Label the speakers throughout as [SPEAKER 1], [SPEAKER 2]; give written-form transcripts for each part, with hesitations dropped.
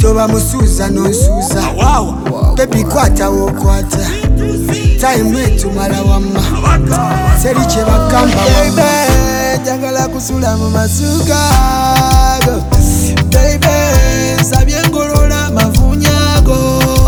[SPEAKER 1] toba musuza nonsuza baby kwata wokwata time etumala wamma seri kye bagamba wamma njagala kusula mu masuga baby sabye ngolola mafunyago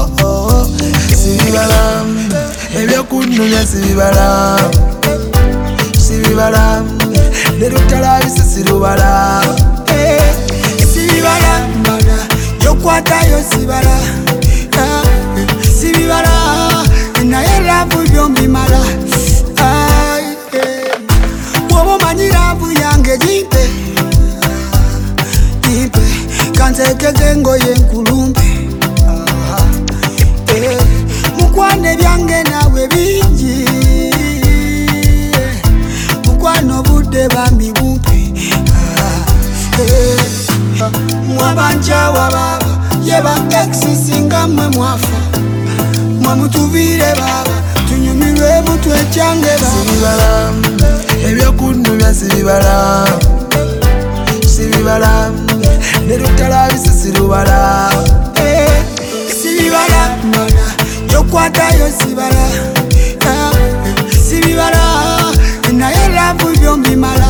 [SPEAKER 1] sibibala ebyokunnumya sibibala sibibala nerutalabise sirubala sibibala yokwatayo sibala sibibala naye lavu byombimala bwoba omanyi lavu yange gimpe gimpe kantekege engoye nkulumbe mukwane byange nawe bingi mukwane obudde bambi bumpi mwabanja wababa yeba exisinga mwe mwafa mwamutuvire baba tunyumirwe mutwe cyange sibibala ebyokunnumya sibibala sibibala nerutalabise sirubala sibibala yokwatayo sibala sibibala naye lavu byombimala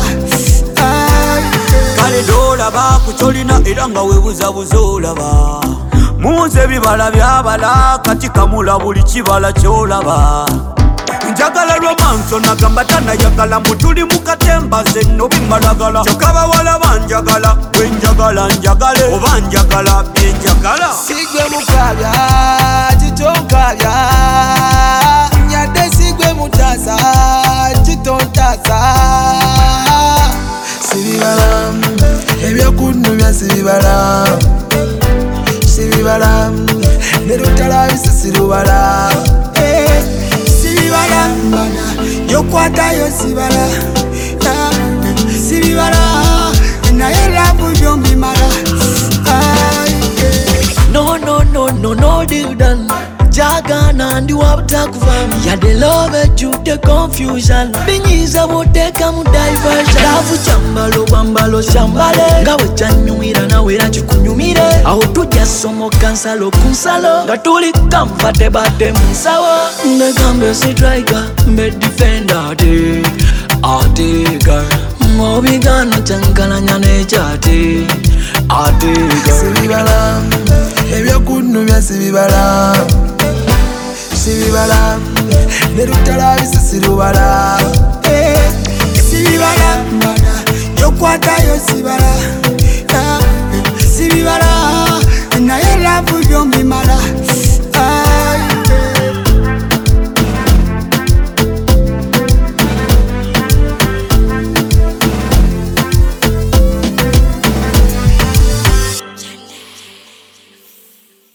[SPEAKER 2] kale dolaba kukyolina era nga webuzabuza olaba muze bibala byabala kati kamula buli kibala kyolaba njagala romanso nagamba tanayagala mutuli mukatemba zenno bimalagala kyokka bawala banjagala bwenjagala njagale oba njagala byenjagala
[SPEAKER 1] sigwe mukabya kitonkabya nyadde sigwe mutaza kitontaza sibibala ebyokunnumya sibibala sibibala nerutalabise sirubala sibibala yokwatayo sibala sibibala naye lavu byombimala
[SPEAKER 3] no didan jagana ndi wabutakuvamu yade love ejjudde confusion binyiza boteka mu diversion lavu kyambalo bwambalo kyambale nga bwe kyanyumira nawe era kikunyumire awo tujja somoka nsalo ku nsalo nga tuli kamfate badde mu nsawo negambe sitrika mbe defender atega mobigano kyankalanya nekyate atega
[SPEAKER 1] sibibala ebyokunnumya sibibala sibibala nerutalabise sirubala sibibala yokwatayo sibala sibibala